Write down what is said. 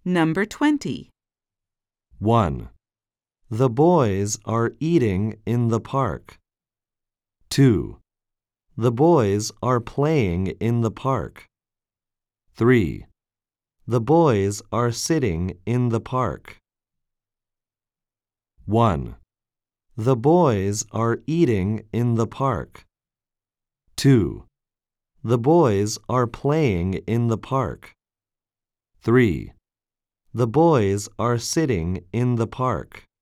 Number 20. 1. The boys are eating in the park. 2. The boys are playing in the park. 3. The boys are sitting in the park. 1. The boys are eating in the park. 2. The boys are playing in the park. 3. The boys are sitting in the park.